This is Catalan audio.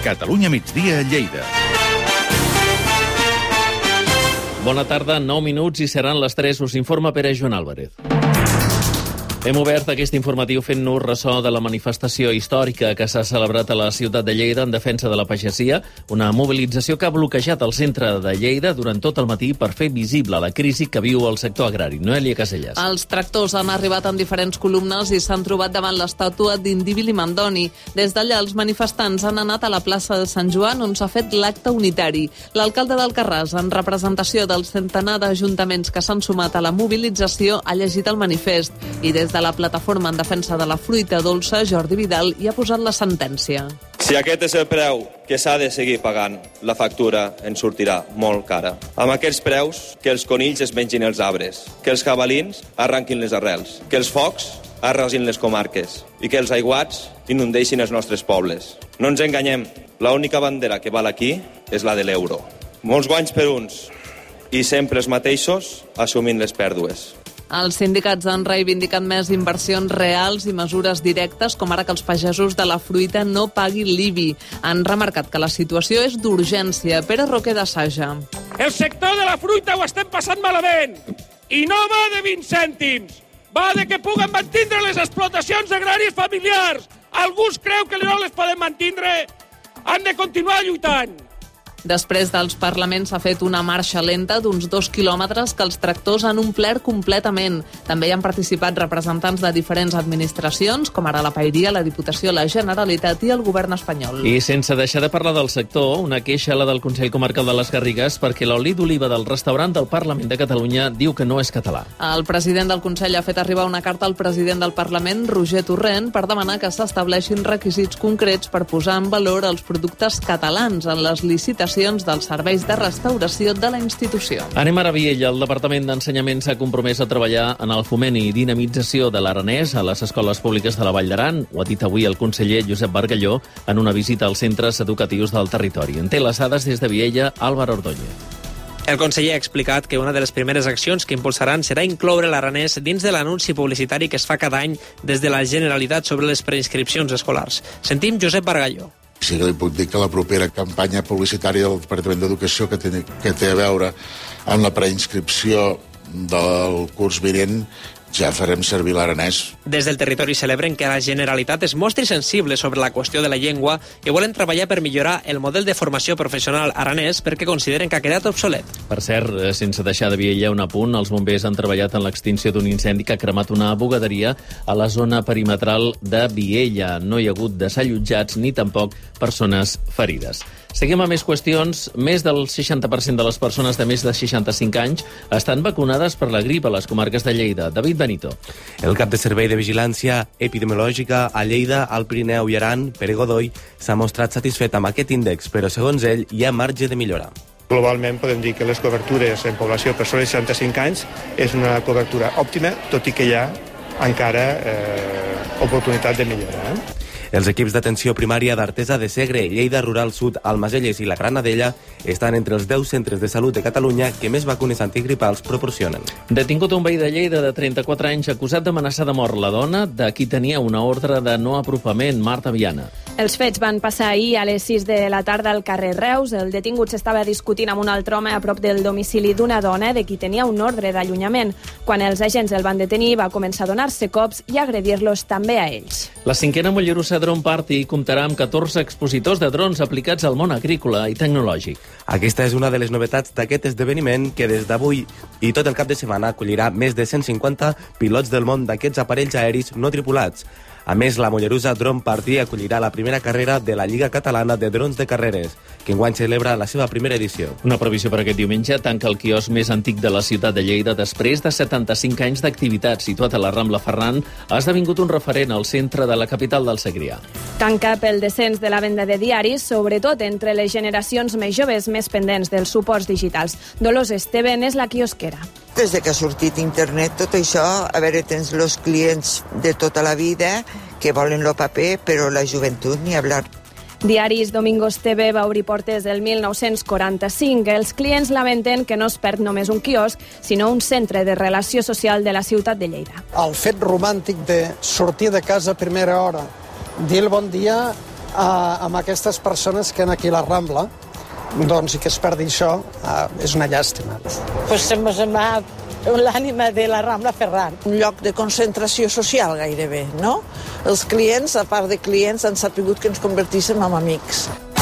Catalunya migdia a Lleida. Bona tarda, 9 minuts i seran les 3. Us informa Pere Joan Álvarez. Hem obert aquest informatiu fent-nos ressò de la manifestació històrica que s'ha celebrat a la ciutat de Lleida en defensa de la pagesia, una mobilització que ha bloquejat el centre de Lleida durant tot el matí per fer visible la crisi que viu el sector agrari. Noelia Casellas. Els tractors han arribat en diferents columnes i s'han trobat davant l'estàtua d'Indíbil i Mandoni. Des d'allà, els manifestants han anat a la plaça de Sant Joan, on s'ha fet l'acte unitari. L'alcalde d'Alcarràs, en representació del centenar d'ajuntaments que s'han sumat a la mobilització, ha llegit el manifest i des de la plataforma en defensa de la fruita dolça, Jordi Vidal, hi ha posat la sentència. Si aquest és el preu que s'ha de seguir pagant, la factura ens sortirà molt cara. Amb aquests preus, que els conills es mengin els arbres, que els jabalins arranquin les arrels, que els focs arrasin les comarques i que els aiguats inundeixin els nostres pobles. No ens enganyem, l'única bandera que val aquí és la de l'euro. Molts guanys per uns i sempre els mateixos assumint les pèrdues. Els sindicats han reivindicat més inversions reals i mesures directes, com ara que els pagesos de la fruita no paguin l'IBI. Han remarcat que la situació és d'urgència. Pere Roquer de Saja. El sector de la fruita ho estem passant malament. I no va de 20 cèntims. Va de que puguen mantindre les explotacions agràries familiars. Alguns creu que no les poden mantindre. Han de continuar lluitant. Després dels parlaments s'ha fet una marxa lenta d'uns 2 quilòmetres que els tractors han omplert completament. També hi han participat representants de diferents administracions, com ara la Paeria, la Diputació, la Generalitat i el govern espanyol. I sense deixar de parlar del sector, una queixa, la del Consell Comarcal de les Garrigues, perquè l'oli d'oliva del restaurant del Parlament de Catalunya diu que no és català. El president del Consell ha fet arribar una carta al president del Parlament, Roger Torrent, per demanar que s'estableixin requisits concrets per posar en valor els productes catalans en les licitacions dels serveis de restauració de la institució. Anem ara a Viella. El Departament d'Ensenyament s'ha compromès a treballar en el foment i dinamització de l'aranès a les escoles públiques de la Vall d'Aran. Ho ha dit avui el conseller Josep Bargalló en una visita als centres educatius del territori. En té les dades des de Viella, Álvaro Ordóñez. El conseller ha explicat que una de les primeres accions que impulsaran serà incloure l'aranès dins de l'anunci publicitari que es fa cada any des de la Generalitat sobre les preinscripcions escolars. Sentim Josep Bargalló. Sí que li puc dir que la propera campanya publicitària del Departament d'Educació que té a veure amb la preinscripció del curs vinent ja farem servir l'aranès. Des del territori celebren que la Generalitat es mostri sensible sobre la qüestió de la llengua i volen treballar per millorar el model de formació professional aranès perquè consideren que ha quedat obsolet. Per cert, sense deixar de Viella un apunt, els bombers han treballat en l'extinció d'un incendi que ha cremat una bugaderia a la zona perimetral de Viella. No hi ha hagut desallotjats ni tampoc persones ferides. Seguim amb més qüestions. Més del 60% de les persones de més de 65 anys estan vacunades per la grip a les comarques de Lleida. David Benito. El cap de Servei de Vigilància Epidemiològica a Lleida, al Pirineu i Aran, Pere Godoy, s'ha mostrat satisfet amb aquest índex, però segons ell hi ha marge de millora. Globalment podem dir que les cobertures en població per sobre de 65 anys és una cobertura òptima, tot i que hi ha encara oportunitat de millora. Els equips d'atenció primària d'Artesa de Segre, Lleida Rural Sud, Almacelles i la Granadella estan entre els 10 centres de salut de Catalunya que més vacunes antigripals proporcionen. Detingut un veí de Lleida de 34 anys acusat d'amenaçar de mort la dona de qui tenia una ordre de no apropament, Marta Viana. Els fets van passar ahir a les 6 de la tarda al carrer Reus. El detingut s'estava discutint amb un altre home a prop del domicili d'una dona de qui tenia un ordre d'allunyament. Quan els agents el van detenir, va començar a donar-se cops i agredir-los també a ells. La 5a Mollerussa Drone Party comptarà amb 14 expositors de drons aplicats al món agrícola i tecnològic. Aquesta és una de les novetats d'aquest esdeveniment que des d'avui i tot el cap de setmana acollirà més de 150 pilots del món d'aquests aparells aeris no tripulats. A més, la Mollerussa Drone Party acollirà la primera carrera de la Lliga Catalana de Drons de Carreres, que enguany celebra la seva primera edició. Una previsió per aquest diumenge tanca el quiosc més antic de la ciutat de Lleida després de 75 anys d'activitat. Situat a la Rambla Ferran, ha esdevingut un referent al centre de la capital del Segrià. Tanca pel descens de la venda de diaris, sobretot entre les generacions més joves més pendents dels suports digitals. Dolors Esteven és la quiosquera. Des que ha sortit internet, tot això, a veure, tens els clients de tota la vida que volen el paper, però la joventut ni hablar. Diaris Domingos TV va obrir portes el 1945. Els clients lamenten que no es perd només un quiosc, sinó un centre de relació social de la ciutat de Lleida. El fet romàntic de sortir de casa a primera hora, dir el bon dia amb aquestes persones que han aquí a la Rambla, doncs, i que es perdi això, és una llàstima. Pues se mos ha l'ànima de la Rambla Ferran. Un lloc de concentració social gairebé, no? Els clients, a part de clients, han sabut que ens convertíssim en amics.